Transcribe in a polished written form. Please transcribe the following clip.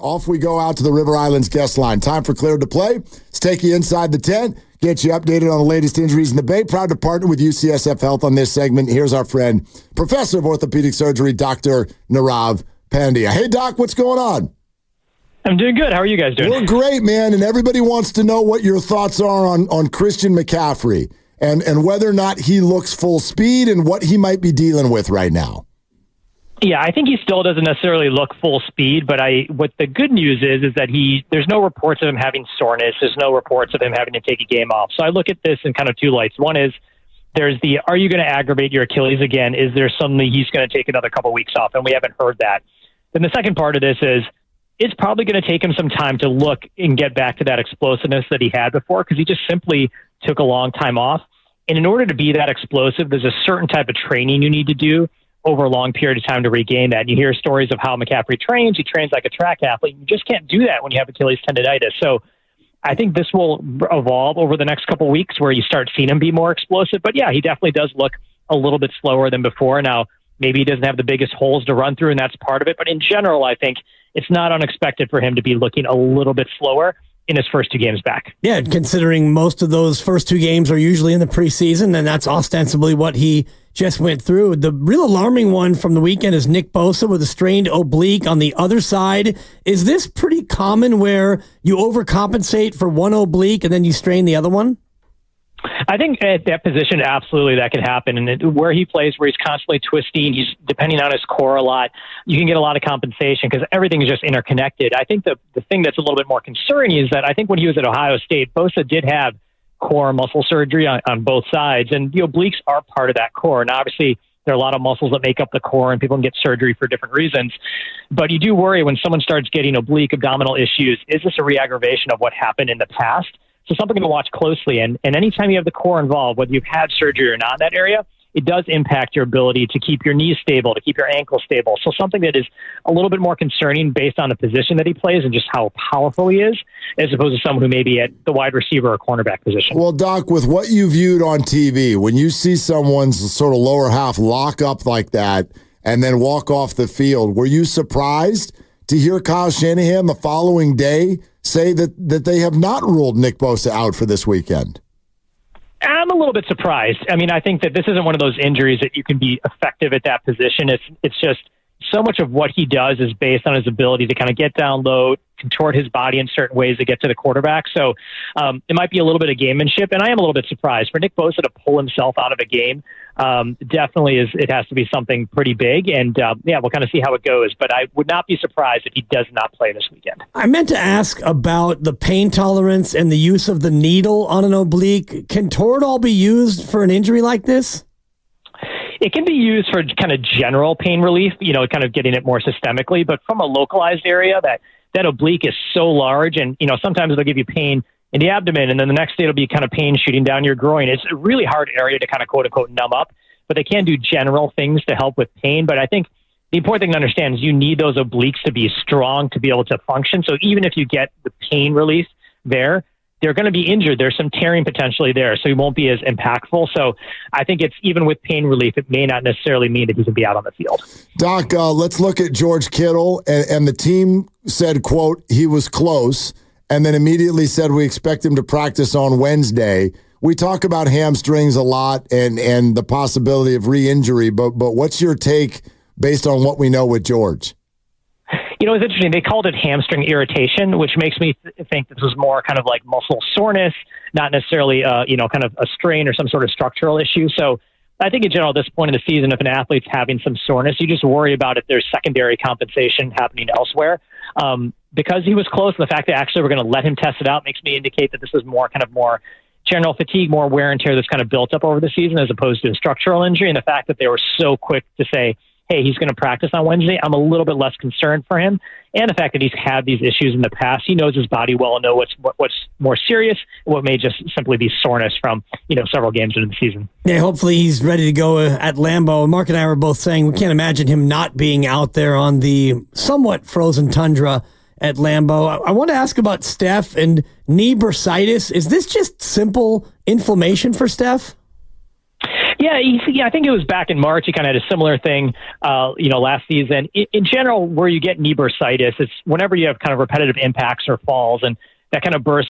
off we go out to the River Islands guest line. Time for Cleared to Play. Let's take you inside the tent, get you updated on the latest injuries in the Bay. Proud to partner with UCSF Health on this segment. Here's our friend, Professor of Orthopedic Surgery, Dr. Nirav Pandya. Hey, Doc, what's going on? I'm doing good. How are you guys doing? We're great, man, and everybody wants to know what your thoughts are on Christian McCaffrey and whether or not he looks full speed and what he might be dealing with right now. Yeah, I think he still doesn't necessarily look full speed, but what the good news is that there's no reports of him having soreness. There's no reports of him having to take a game off. So I look at this in kind of two lights. One is are you going to aggravate your Achilles again? Is there something he's going to take another couple weeks off? And we haven't heard that. Then the second part of this is it's probably going to take him some time to look and get back to that explosiveness that he had before because he just simply took a long time off. And in order to be that explosive, there's a certain type of training you need to do over a long period of time to regain that. And you hear stories of how McCaffrey trains. He trains like a track athlete. You just can't do that when you have Achilles tendonitis. So I think this will evolve over the next couple of weeks where you start seeing him be more explosive. But yeah, he definitely does look a little bit slower than before. Now, maybe he doesn't have the biggest holes to run through, and that's part of it. But in general, I think it's not unexpected for him to be looking a little bit slower in his first two games back. Yeah, considering most of those first two games are usually in the preseason, and that's ostensibly what he just went through. The real alarming one from the weekend is Nick Bosa with a strained oblique on the other side. Is this pretty common where you overcompensate for one oblique and then you strain the other one? I think at that position, absolutely, that can happen. And where he plays, where he's constantly twisting, he's depending on his core a lot, you can get a lot of compensation because everything is just interconnected. I think the thing that's a little bit more concerning is that I think when he was at Ohio State, Bosa did have core muscle surgery on both sides. And the obliques are part of that core. And obviously, there are a lot of muscles that make up the core, and people can get surgery for different reasons. But you do worry when someone starts getting oblique abdominal issues, is this a re-aggravation of what happened in the past? So something to watch closely. And anytime you have the core involved, whether you've had surgery or not in that area, it does impact your ability to keep your knees stable, to keep your ankles stable. So something that is a little bit more concerning based on the position that he plays and just how powerful he is, as opposed to someone who may be at the wide receiver or cornerback position. Well, Doc, with what you viewed on TV, when you see someone's sort of lower half lock up like that and then walk off the field, were you surprised to hear Kyle Shanahan the following day say that they have not ruled Nick Bosa out for this weekend? I'm a little bit surprised. I mean, I think that this isn't one of those injuries that you can be effective at that position. It's just so much of what he does is based on his ability to kind of get down low, contort his body in certain ways to get to the quarterback. So it might be a little bit of gamemanship, and I am a little bit surprised. For Nick Bosa to pull himself out of a game definitely it has to be something pretty big, and we'll kind of see how it goes. But I would not be surprised if he does not play this weekend. I meant to ask about the pain tolerance and the use of the needle on an oblique. Can Toradol be used for an injury like this? It can be used for kind of general pain relief, kind of getting it more systemically. But from a localized area, that oblique is so large, and sometimes it'll give you pain in the abdomen, and then the next day it'll be kind of pain shooting down your groin. It's a really hard area to kind of quote unquote numb up, but they can do general things to help with pain. But I think the important thing to understand is you need those obliques to be strong to be able to function. So even if you get the pain relief there, they're going to be injured. There's some tearing potentially there, so he won't be as impactful. So I think it's even with pain relief, it may not necessarily mean that he can be out on the field. Doc, let's look at George Kittle, and the team said, quote, he was close, and then immediately said we expect him to practice on Wednesday. We talk about hamstrings a lot and the possibility of re-injury, but what's your take based on what we know with George? It's interesting. They called it hamstring irritation, which makes me think this was more kind of like muscle soreness, not necessarily, kind of a strain or some sort of structural issue. So I think in general, at this point in the season, if an athlete's having some soreness, you just worry about if there's secondary compensation happening elsewhere. Because he was close, the fact that actually we're going to let him test it out makes me indicate that this is more general fatigue, more wear and tear that's kind of built up over the season as opposed to a structural injury. And the fact that they were so quick to say, hey, he's going to practice on Wednesday, I'm a little bit less concerned for him. And the fact that he's had these issues in the past, he knows his body well and know what's more serious and what may just simply be soreness from, several games into the season. Yeah, hopefully he's ready to go at Lambeau. Mark and I were both saying we can't imagine him not being out there on the somewhat frozen tundra at Lambeau. I want to ask about Steph and knee bursitis. Is this just simple inflammation for Steph? Yeah, I think it was back in March. He kind of had a similar thing, last season. In general, where you get knee bursitis, it's whenever you have kind of repetitive impacts or falls, and that kind of bursts